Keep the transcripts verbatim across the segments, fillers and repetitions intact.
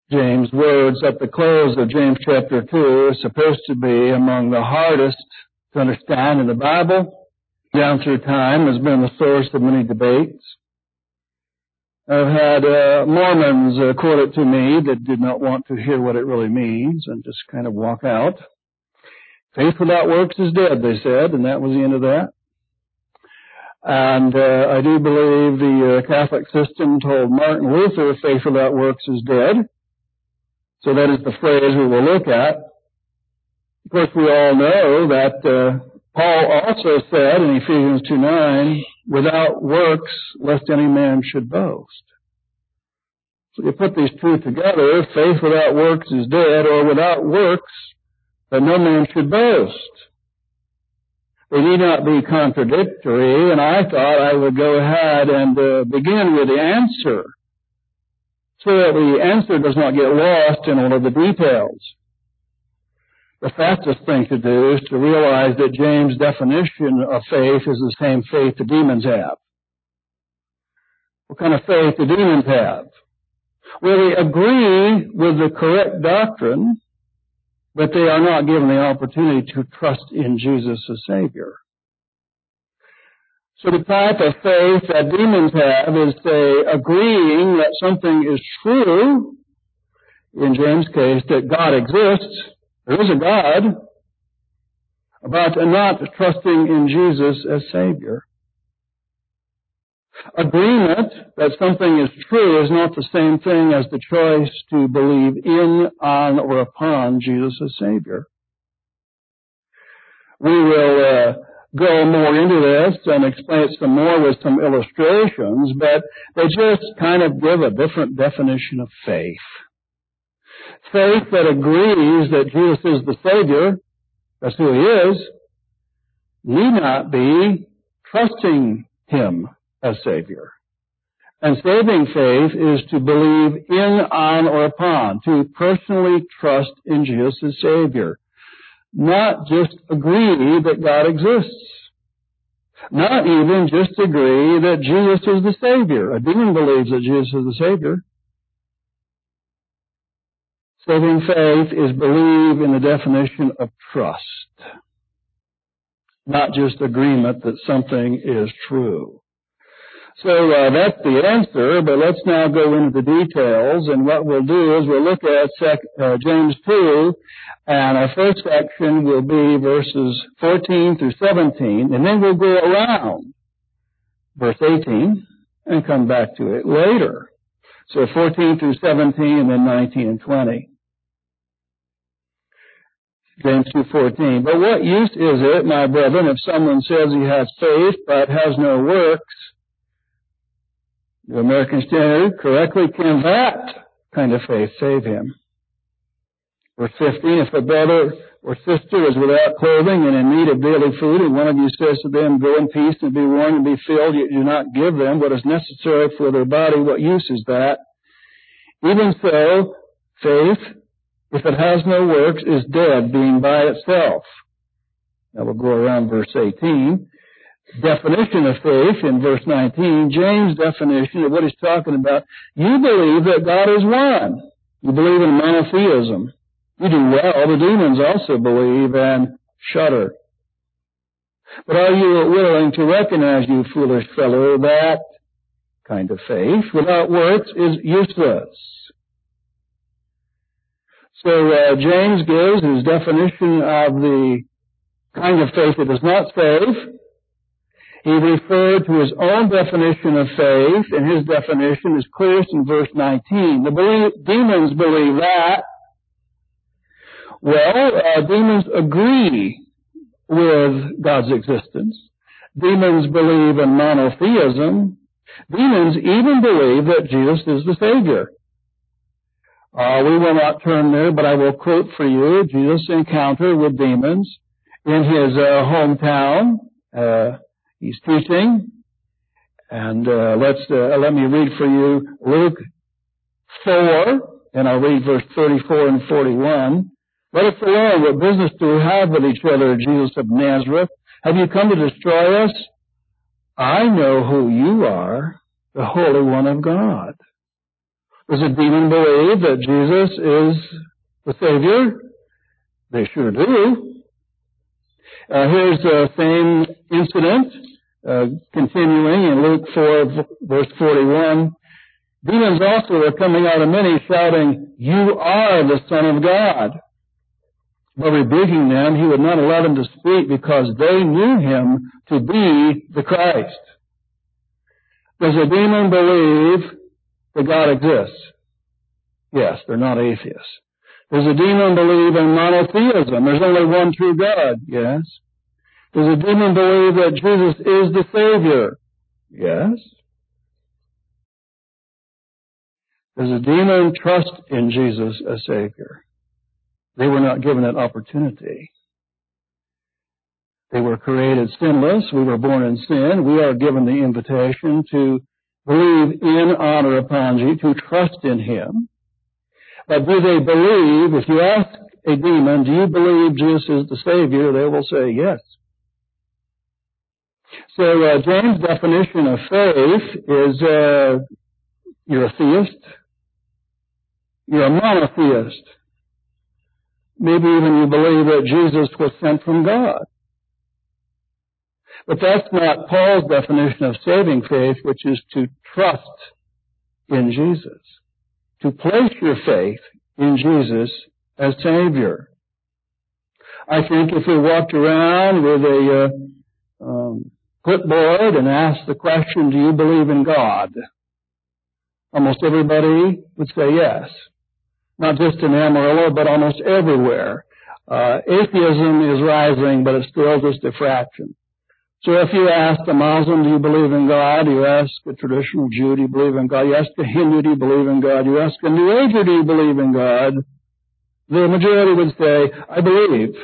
James' words at the close of James chapter two are supposed to be among the hardest to understand in the Bible. Down through time has been the source of many debates. I've had uh, Mormons uh, quote it to me that did not want to hear what it really means and just kind of walk out. Faith without works is dead, they said, and that was the end of that. And uh, I do believe the uh, Catholic system told Martin Luther faith without works is dead. So that is the phrase we will look at. Of course, we all know that uh, Paul also said in Ephesians two nine, without works, lest any man should boast. So you put these two together, faith without works is dead, or without works, that no man should boast. They need not be contradictory, and I thought I would go ahead and uh, begin with the answer, so that the answer does not get lost in all of the details. The fastest thing to do is to realize that James' definition of faith is the same faith the demons have. What kind of faith do demons have? Well, they agree with the correct doctrine, but they are not given the opportunity to trust in Jesus as Savior. So the type of faith that demons have is they agreeing that something is true, in James' case, that God exists, there is a God, but not trusting in Jesus as Savior. Agreement that something is true is not the same thing as the choice to believe in, on, or upon Jesus as Savior. We will uh, go more into this and explain it some more with some illustrations, but they just kind of give a different definition of faith. Faith that agrees that Jesus is the Savior, that's who He is, need not be trusting Him as Savior. And saving faith is to believe in, on, or upon, to personally trust in Jesus as Savior. Not just agree that God exists. Not even just agree that Jesus is the Savior. A demon believes that Jesus is the Savior. Saving faith is believe in the definition of trust. Not just agreement that something is true. So uh, that's the answer, but let's now go into the details, and what we'll do is we'll look at sec- uh, James two, and our first section will be verses fourteen through seventeen, and then we'll go around verse eighteen and come back to it later. So fourteen through seventeen, and then nineteen and twenty. James two fourteen. But what use is it, my brethren, if someone says he has faith but has no works? The American Standard correctly, can that kind of faith save him? Verse fifteen, if a brother or sister is without clothing and in need of daily food, and one of you says to them, go in peace and be warmed and be filled, yet do not give them what is necessary for their body, what use is that? Even so, faith, if it has no works, is dead, being by itself. Now we'll go around verse eighteen. Definition of faith in verse nineteen, James' definition of what he's talking about. You believe that God is one. You believe in monotheism. You do well. The demons also believe and shudder. But are you willing to recognize, you foolish fellow, that kind of faith without works is useless? So uh, James gives his definition of the kind of faith that does not save. He referred to his own definition of faith, and his definition is clearest in verse nineteen. The believe, demons believe that. Well, uh, demons agree with God's existence. Demons believe in monotheism. Demons even believe that Jesus is the Savior. Uh, we will not turn there, but I will quote for you Jesus' encounter with demons in his uh, hometown. Uh, He's teaching, and uh, let's uh, let me read for you Luke four, and I'll read verse thirty-four and forty-one. Let us alone. What business do we have with each other, Jesus of Nazareth? Have you come to destroy us? I know who you are, the Holy One of God. Does a demon believe that Jesus is the Savior? They sure do. Uh, here's the same incident, uh, continuing in Luke four, verse forty-one. Demons also were coming out of many, shouting, "You are the Son of God." By rebuking them, he would not allow them to speak because they knew him to be the Christ. Does a demon believe that God exists? Yes, they're not atheists. Does a demon believe in monotheism? There's only one true God. Yes. Does a demon believe that Jesus is the Savior? Yes. Does a demon trust in Jesus as Savior? They were not given that opportunity. They were created sinless. We were born in sin. We are given the invitation to believe in, honor upon Jesus, to trust in Him. But do they believe, if you ask a demon, do you believe Jesus is the Savior, they will say yes. So uh, James' definition of faith is uh, you're a theist, you're a monotheist. Maybe even you believe that Jesus was sent from God. But that's not Paul's definition of saving faith, which is to trust in Jesus, to place your faith in Jesus as Savior. I think if we walked around with a uh, um, clipboard and asked the question, do you believe in God? Almost everybody would say yes. Not just in Amarillo, but almost everywhere. Uh, atheism is rising, but it's still just a fraction. So if you ask a Muslim, do you believe in God? You ask a traditional Jew, do you believe in God? You ask a Hindu, do you believe in God? You ask a New Ager, do you believe in God? The majority would say, I believe.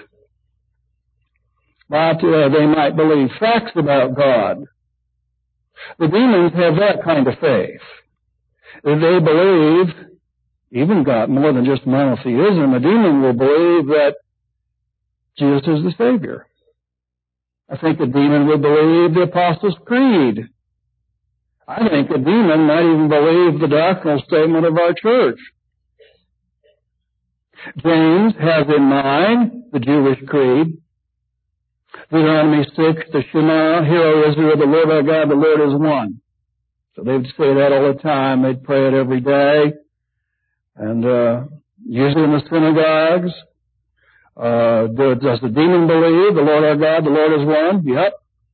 But uh, they might believe facts about God. The demons have that kind of faith. They believe, even God, more than just monotheism, a demon will believe that Jesus is the Savior. I think a demon would believe the Apostles' Creed. I think a demon might even believe the doctrinal statement of our church. James has in mind the Jewish Creed. Deuteronomy six, the Shema, Hear, O Israel, the Lord our God, the Lord is one. So they would say that all the time. They'd pray it every day. And uh, usually in the synagogues. Uh, does the demon believe the Lord our God, the Lord is one? Yep.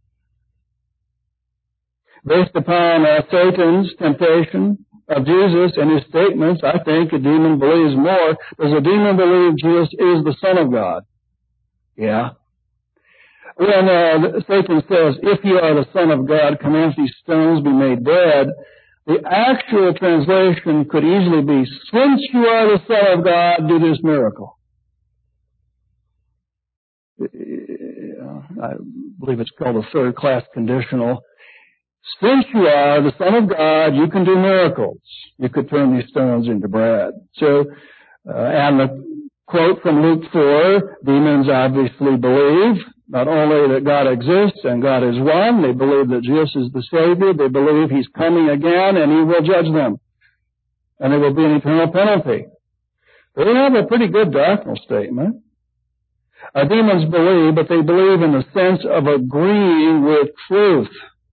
Based upon uh, Satan's temptation of Jesus and his statements, I think a demon believes more. Does a demon believe Jesus is the Son of God? Yeah. When uh, Satan says, if you are the Son of God, command these stones be made bread, the actual translation could easily be, since you are the Son of God, do this miracle. I believe it's called a third-class conditional. Since you are the Son of God, you can do miracles. You could turn these stones into bread. So, uh, and the quote from Luke four, demons obviously believe not only that God exists and God is one, they believe that Jesus is the Savior, they believe He's coming again and He will judge them. And there will be an eternal penalty. They have a pretty good doctrinal statement. Uh, demons believe, but they believe in the sense of agreeing with truth.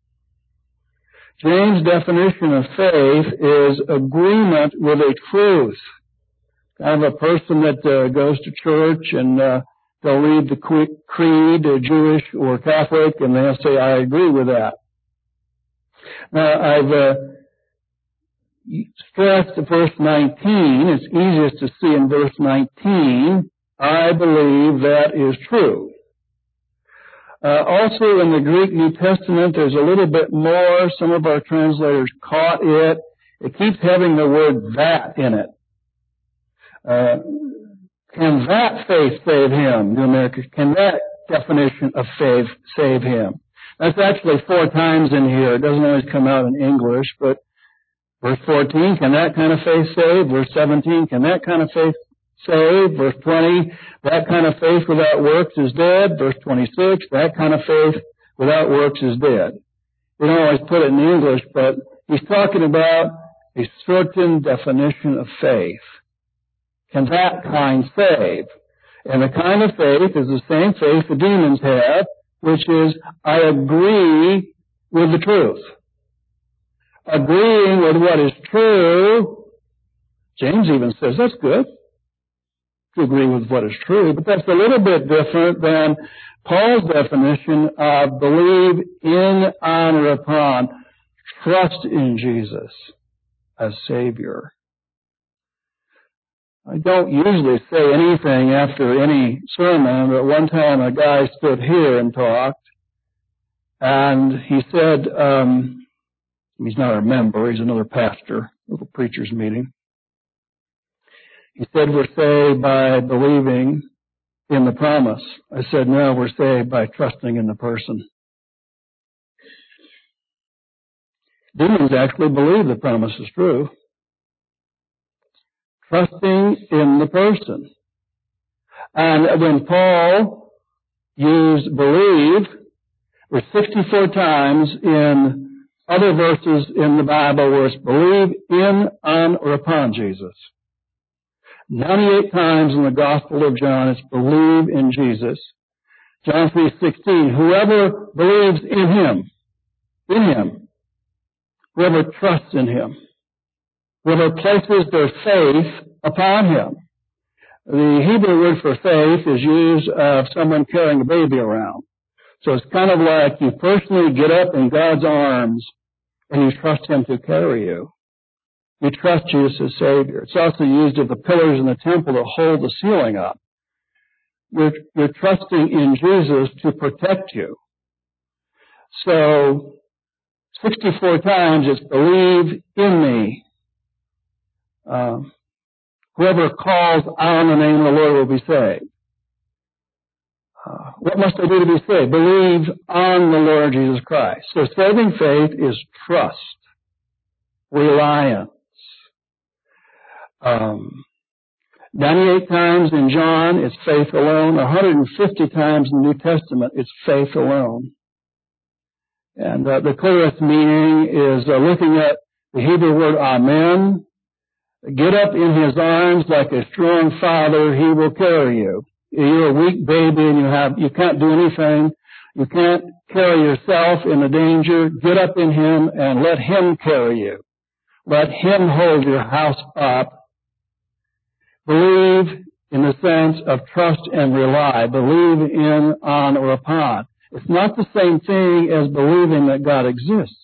James' definition of faith is agreement with a truth. Kind of a person that uh, goes to church and uh, they'll read the creed, uh, Jewish or Catholic, and they'll say, I agree with that. Now, I've uh, stressed verse nineteen. It's easiest to see in verse nineteen. I believe that is true. Uh, also in the Greek New Testament, there's a little bit more. Some of our translators caught it. It keeps having the word that in it. Uh, can that faith save him? New American, can that definition of faith save him? That's actually four times in here. It doesn't always come out in English, but verse fourteen, can that kind of faith save? Verse seventeen, can that kind of faith save? Verse twenty, that kind of faith without works is dead. Verse twenty-six, that kind of faith without works is dead. We don't always put it in English, but he's talking about a certain definition of faith. Can that kind save? And the kind of faith is the same faith the demons have, which is, I agree with the truth. Agreeing with what is true. James even says that's good, to agree with what is true, but that's a little bit different than Paul's definition of believe in, honor upon, trust in Jesus as Savior. I don't usually say anything after any sermon, but one time a guy stood here and talked, and he said, um, he's not a member, he's another pastor of a preacher's meeting. He said, we're saved by believing in the promise. I said, no, we're saved by trusting in the person. Demons actually believe the promise is true. Trusting in the person. And when Paul used believe, there's sixty-four times in other verses in the Bible where it's believe in, on, or upon Jesus. ninety-eight times in the Gospel of John it's believe in Jesus. John three sixteen, whoever believes in him, in him, whoever trusts in him, whoever places their faith upon him. The Hebrew word for faith is used of someone carrying a baby around. So it's kind of like you personally get up in God's arms and you trust him to carry you. You trust Jesus as Savior. It's also used of the pillars in the temple to hold the ceiling up. You're, you're trusting in Jesus to protect you. So, sixty-four times it's believe in me. Um, whoever calls on the name of the Lord will be saved. Uh, what must I do to be saved? Believe on the Lord Jesus Christ. So saving faith is trust, reliance. Um, ninety-eight times in John, it's faith alone. one hundred fifty times in the New Testament, it's faith alone. And uh, the clearest meaning is uh, looking at the Hebrew word amen. Get up in his arms like a strong father, he will carry you. You're a weak baby and you have, you can't do anything. You can't carry yourself in the danger. Get up in him and let him carry you. Let him hold your house up. Believe in the sense of trust and rely. Believe in, on, or upon. It's not the same thing as believing that God exists.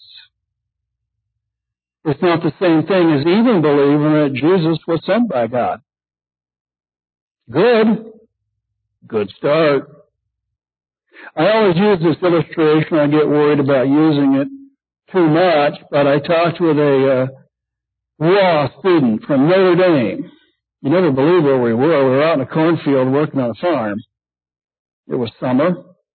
It's not the same thing as even believing that Jesus was sent by God. Good. Good start. I always use this illustration. I get worried about using it too much, but I talked with a uh, law student from Notre Dame. You never believe where we were. We were out in a cornfield working on a farm. It was summer.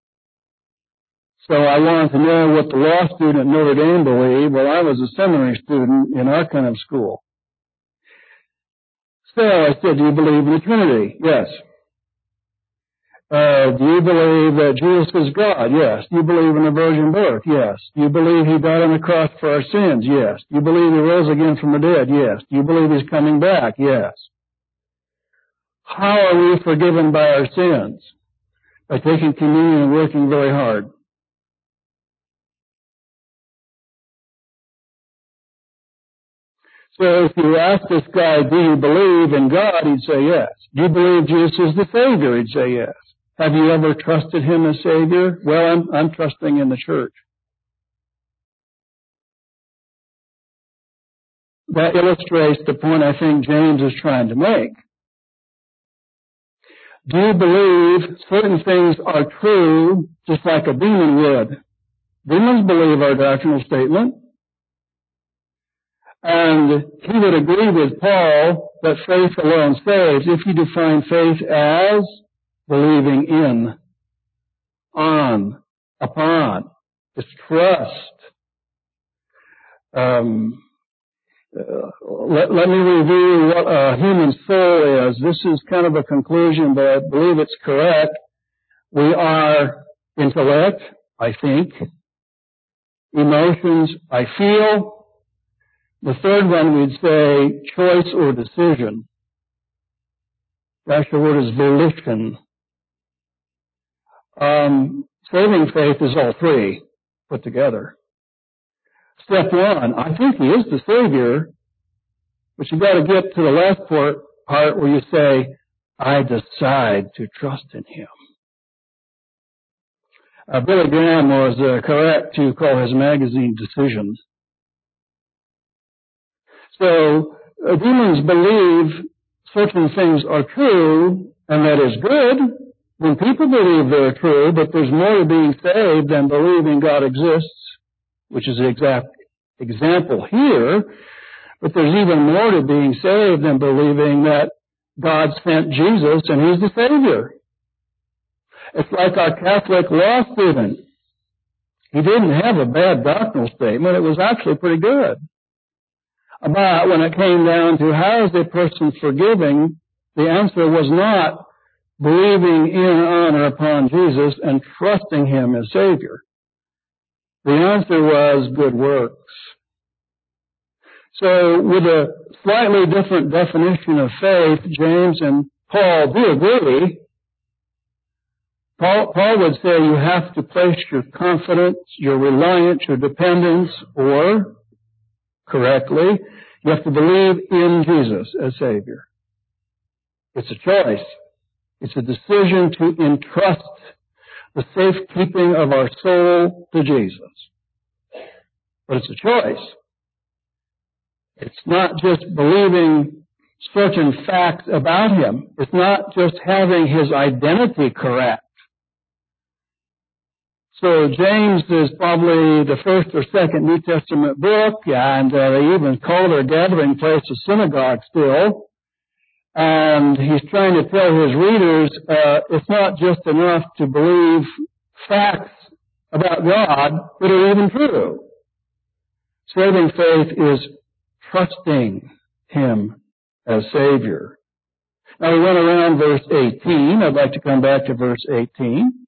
So I wanted to know what the law student at Notre Dame believed. Well, I was a seminary student in our kind of school. So I said, do you believe in the Trinity? Yes. Uh, do you believe that Jesus is God? Yes. Do you believe in the virgin birth? Yes. Do you believe he died on the cross for our sins? Yes. Do you believe he rose again from the dead? Yes. Do you believe he's coming back? Yes. How are we forgiven by our sins? By taking communion and working very hard. So if you ask this guy, do you believe in God? He'd say yes. Do you believe Jesus is the Savior? He'd say yes. Have you ever trusted him as Savior? Well, I'm, I'm trusting in the church. That illustrates the point I think James is trying to make. Do you believe certain things are true just like a demon would? Demons believe our doctrinal statement. And he would agree with Paul that faith alone saves if you define faith as believing in, on, upon. It's trust. Um, uh, let, let me review what a human soul is. This is kind of a conclusion, but I believe it's correct. We are intellect, I think. Emotions, I feel. The third one we'd say choice or decision. The actual word is volition. Um, saving faith is all three put together. Step one, I think he is the Savior, but you've got to get to the last part, part where you say, I decide to trust in him. Uh, Billy Graham was uh, correct to call his magazine Decisions. So uh, demons believe certain things are true, and that is good when people believe they're true, but there's more to being saved than believing God exists, which is the exact example here. But there's even more to being saved than believing that God sent Jesus and he's the Savior. It's like our Catholic law student. He didn't have a bad doctrinal statement. It was actually pretty good. But when it came down to how is a person forgiving, the answer was not believing in, on, or upon Jesus and trusting him as Savior. The answer was good works. So with a slightly different definition of faith, James and Paul do agree. Paul, Paul would say you have to place your confidence, your reliance, your dependence, or, correctly, you have to believe in Jesus as Savior. It's a choice. It's a decision to entrust the safekeeping of our soul to Jesus. But it's a choice. It's not just believing certain facts about him. It's not just having his identity correct. So James is probably the first or second New Testament book, and uh, they even call their gathering place a synagogue still. And he's trying to tell his readers uh, it's not just enough to believe facts about God that are even true. Saving faith is trusting him as Savior. Now we went around verse eighteen. I'd like to come back to verse eighteen.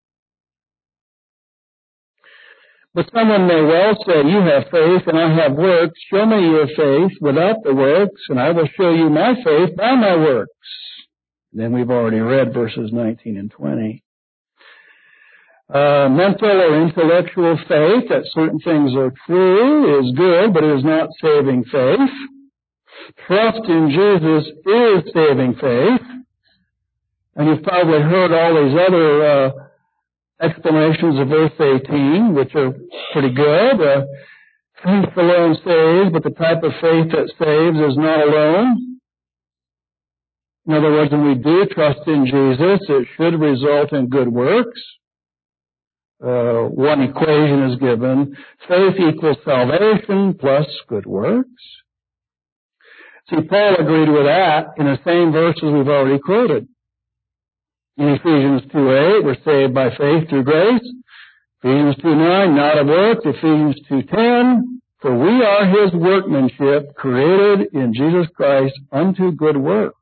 But someone may well say, you have faith and I have works. Show me your faith without the works, and I will show you my faith by my works. Then we've already read verses nineteen and twenty. Uh, mental or intellectual faith, that certain things are true, is good, but it is not saving faith. Trust in Jesus is saving faith. And you've probably heard all these other uh, explanations of verse eighteen, which are pretty good. Uh, faith alone saves, but the type of faith that saves is not alone. In other words, when we do trust in Jesus, it should result in good works. Uh, one equation is given. Faith equals salvation plus good works. See, Paul agreed with that in the same verses we've already quoted. In Ephesians two eight, we're saved by faith through grace. Ephesians two nine, not of works. Ephesians two ten, for we are his workmanship, created in Jesus Christ unto good works.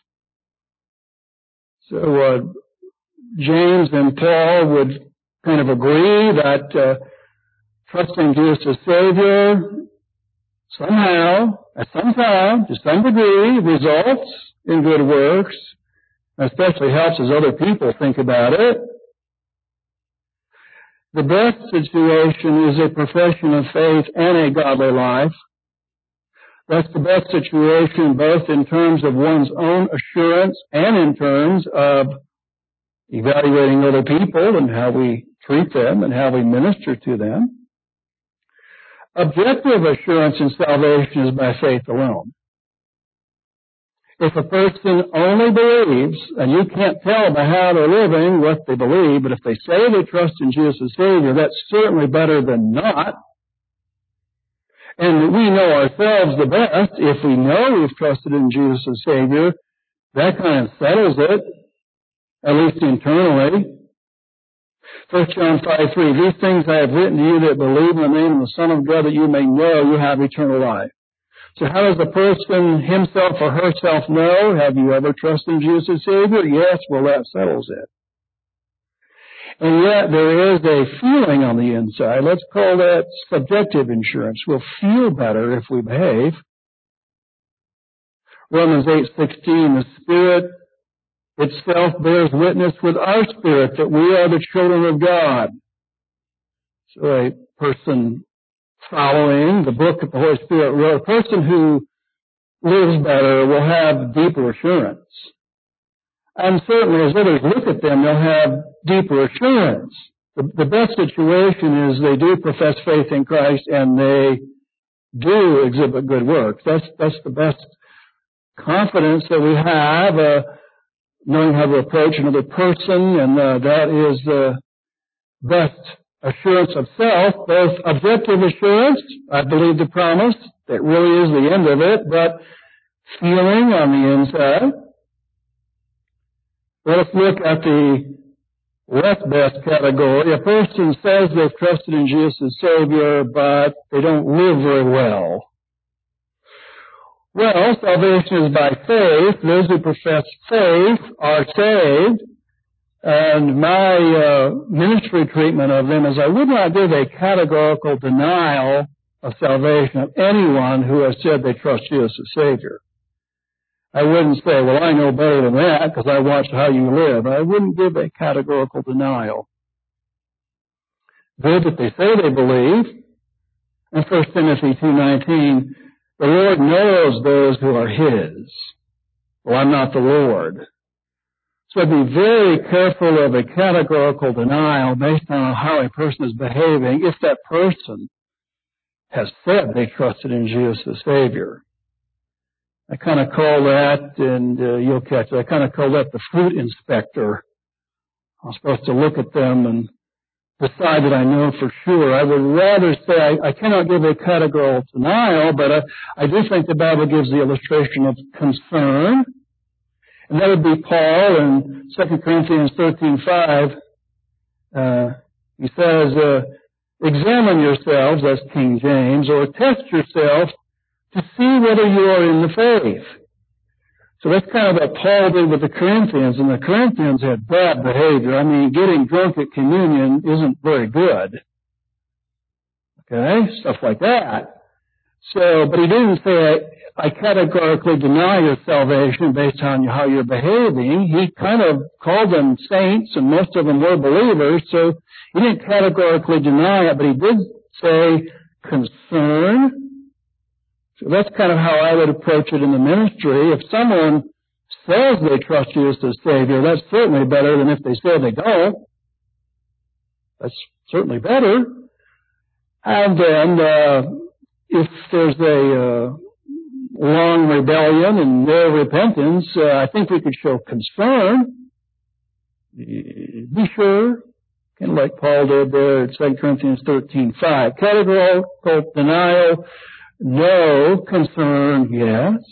So uh, James and Paul would kind of agree that uh, trusting Jesus as Savior somehow, at some time, to some degree, results in good works, especially helps as other people think about it. The best situation is a profession of faith and a godly life. That's the best situation both in terms of one's own assurance and in terms of evaluating other people and how we treat them and how we minister to them. Objective assurance in salvation is by faith alone. If a person only believes, and you can't tell by how they're living what they believe, but if they say they trust in Jesus as Savior, that's certainly better than not. And we know ourselves the best. If we know we've trusted in Jesus as Savior, that kind of settles it, at least internally. First John five three, these things I have written to you that believe in the name of the Son of God, that you may know you have eternal life. So how does the person himself or herself know? Have you ever trusted in Jesus as Savior? Yes, well, that settles it. And yet there is a feeling on the inside. Let's call that subjective insurance. We'll feel better if we behave. Romans eight sixteen, the Spirit itself bears witness with our spirit that we are the children of God. So a person following the book that the Holy Spirit wrote, a person who lives better will have deeper assurance. And certainly as others look at them, they'll have deeper assurance. The, the best situation is they do profess faith in Christ and they do exhibit good works. That's, that's the best confidence that we have, uh, knowing how to approach another person, and uh, that is the best assurance of self, both objective assurance, I believe the promise, that really is the end of it, but feeling on the inside. Let's look at the less best category. A person says they've trusted in Jesus as Savior, but they don't live very well. Well, salvation is by faith. Those who profess faith are saved. And my uh, ministry treatment of them is I would not give a categorical denial of salvation of anyone who has said they trust Jesus as Savior. I wouldn't say, well, I know better than that because I watched how you live. I wouldn't give a categorical denial. Good that they say they believe. In First Timothy two nineteen, the Lord knows those who are His. Well, I'm not the Lord. So be very careful of a categorical denial based on how a person is behaving if that person has said they trusted in Jesus as Savior. I kind of call that, and uh, you'll catch it, I kind of call that the fruit inspector. I'm supposed to look at them and decide that I know for sure. I would rather say I, I cannot give a categorical denial, but I, I do think the Bible gives the illustration of concern. And that would be Paul in Second Corinthians thirteen five. Uh, he says, uh, examine yourselves, that's King James, or test yourselves to see whether you are in the faith. So that's kind of what Paul did with the Corinthians, and the Corinthians had bad behavior. I mean, getting drunk at communion isn't very good. Okay? Stuff like that. So, but he didn't say, I categorically deny your salvation based on how you're behaving. He kind of called them saints, and most of them were believers, so he didn't categorically deny it, but he did say concern. So that's kind of how I would approach it in the ministry. If someone says they trust Jesus as Savior, that's certainly better than if they say they don't. That's certainly better. And then, uh, if there's a uh, long rebellion and no repentance, uh, I think we could show concern. Be sure, kind of like Paul did there at Second Corinthians thirteen five. Categorical denial, no. Concern, yes.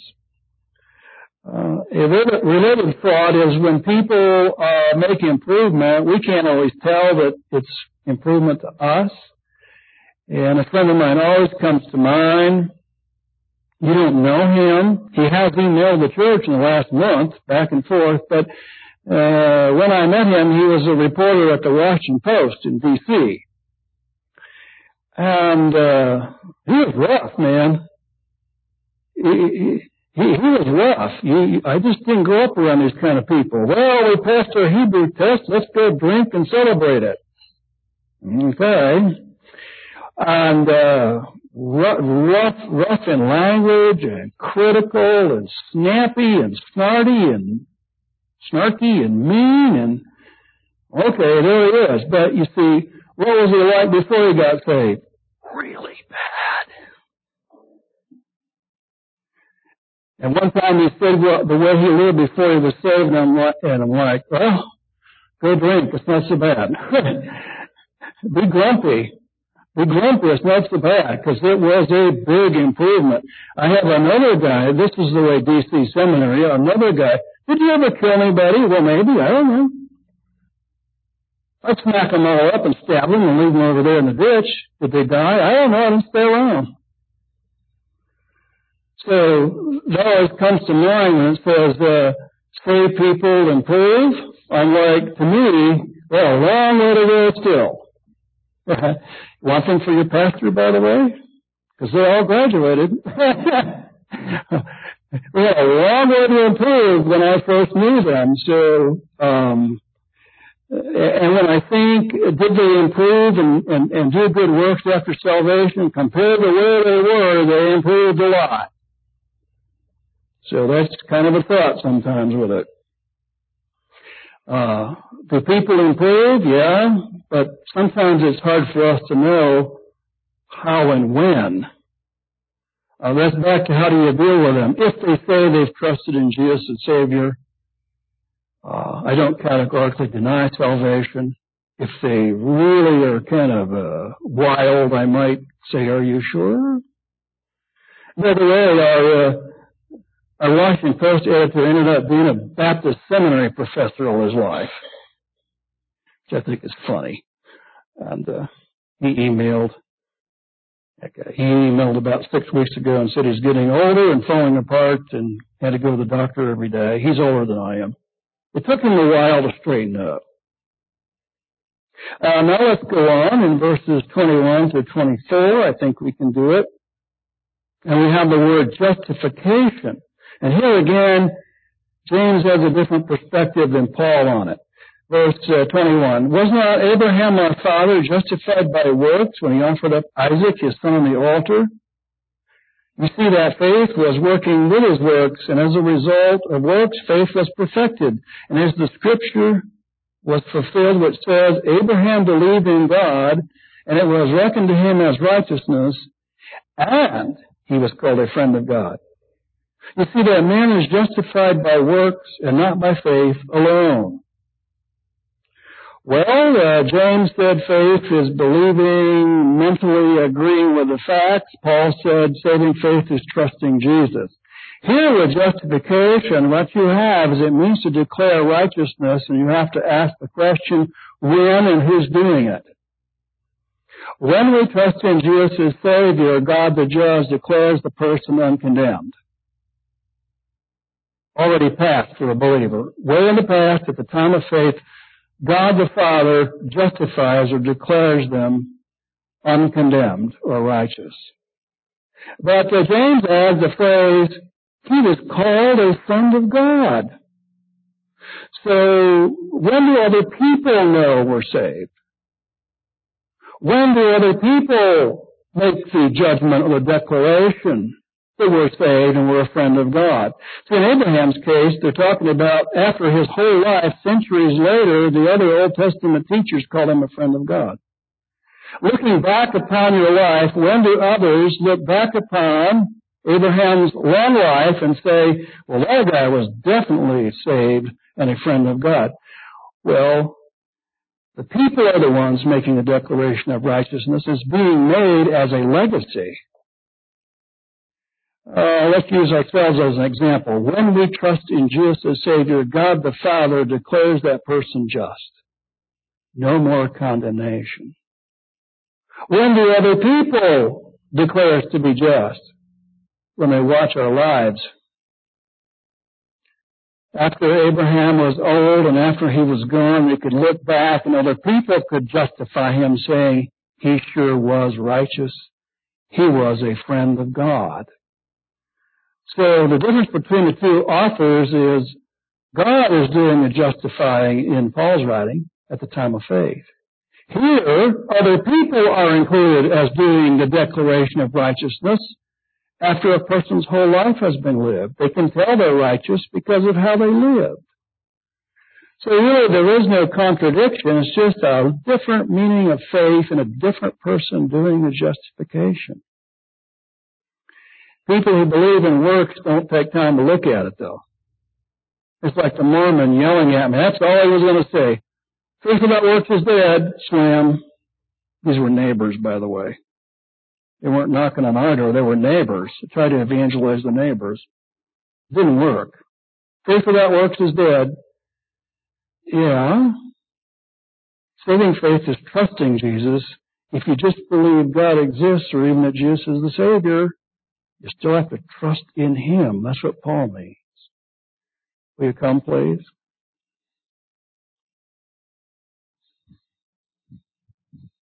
Uh, a related thought is when people uh, make improvement, we can't always tell that it's improvement to us. And a friend of mine always comes to mind. You don't know him. He has emailed the church in the last month, back and forth, but uh, when I met him, he was a reporter at the Washington Post in D C And uh, he was rough, man. He, he, he was rough. You, I just didn't grow up around these kind of people. Well, we passed our Hebrew test. Let's go drink and celebrate it. Okay. And uh, rough, rough, rough in language, and critical, and snappy, and snarty, and snarky, and mean, and okay, there he is. But you see, what was he like before he got saved? Really bad. And one time he said, well, the way he lived before he was saved, and I'm like, and I'm like, well, go drink. It's not so bad. Be grumpy. Be grumpy. It's not so bad, because it was a big improvement. I have another guy. This is the way D C Seminary. Another guy. Did you ever kill anybody? Well, maybe. I don't know. I'd smack them all up and stab them and leave them over there in the ditch. Did they die? I don't know. I didn't stay around. So that always comes to mind when it says, uh, save people, improve. I'm like, to me, Well, a long way to go still. One thing for your pastor, by the way, because they all graduated. We had a long way to improve when I first knew them. So, um, and when I think, did they improve and, and, and do good works after salvation? Compared to where they were, they improved a lot. So that's kind of a thought sometimes with it. Uh, do people improve? Yeah, but sometimes it's hard for us to know how and when. Uh, that's back to how do you deal with them. If they say they've trusted in Jesus as Savior, uh, I don't categorically deny salvation. If they really are kind of uh, wild, I might say, are you sure? By the way, our, uh, our Washington Post editor ended up being a Baptist seminary professor all his life, which I think is funny. And uh, he emailed Okay. He emailed about six weeks ago and said he's getting older and falling apart and had to go to the doctor every day. He's older than I am. It took him a while to straighten up. Uh, now let's go on in verses twenty-one to twenty-four. I think we can do it. And we have the word justification. And here again, James has a different perspective than Paul on it. Verse uh, twenty-one, was not Abraham our father justified by works when he offered up Isaac, his son, on the altar? You see that faith was working with his works, and as a result of works, faith was perfected. And as the scripture was fulfilled, which says, Abraham believed in God, and it was reckoned to him as righteousness, and he was called a friend of God. You see that man is justified by works and not by faith alone. Well, uh, James said faith is believing, mentally agreeing with the facts. Paul said saving faith is trusting Jesus. Here with justification, what you have is it means to declare righteousness, and you have to ask the question, when and who's doing it? When we trust in Jesus as Savior, God the judge declares the person uncondemned. Already passed for a believer. Way in the past, at the time of faith, God the Father justifies or declares them uncondemned or righteous. But uh, James adds the phrase, he was called a son of God. So when do other people know we're saved? When do other people make the judgment or the declaration that we're saved and we're a friend of God? So in Abraham's case, they're talking about after his whole life, centuries later, the other Old Testament teachers called him a friend of God. Looking back upon your life, when do others look back upon Abraham's long life and say, well, that guy was definitely saved and a friend of God? Well, the people are the ones making the declaration of righteousness. It's being made as a legacy. Uh, let's use ourselves as an example. When we trust in Jesus as Savior, God the Father declares that person just. No more condemnation. When do other people declare us to be just? When they watch our lives. After Abraham was old and after he was gone, they could look back and other people could justify him, saying, he sure was righteous. He was a friend of God. So the difference between the two authors is God is doing the justifying in Paul's writing at the time of faith. Here, other people are included as doing the declaration of righteousness after a person's whole life has been lived. They can tell they're righteous because of how they lived. So really there is no contradiction. It's just a different meaning of faith and a different person doing the justification. People who believe in works don't take time to look at it, though. It's like the Mormon yelling at me. That's all he was going to say. Faith without works is dead. Slam. These were neighbors, by the way. They weren't knocking on our door. They were neighbors. They tried to evangelize the neighbors. It didn't work. Faith without works is dead. Yeah. Saving faith is trusting Jesus. If you just believe God exists or even that Jesus is the Savior, you still have to trust in Him. That's what Paul means. Will you come, please?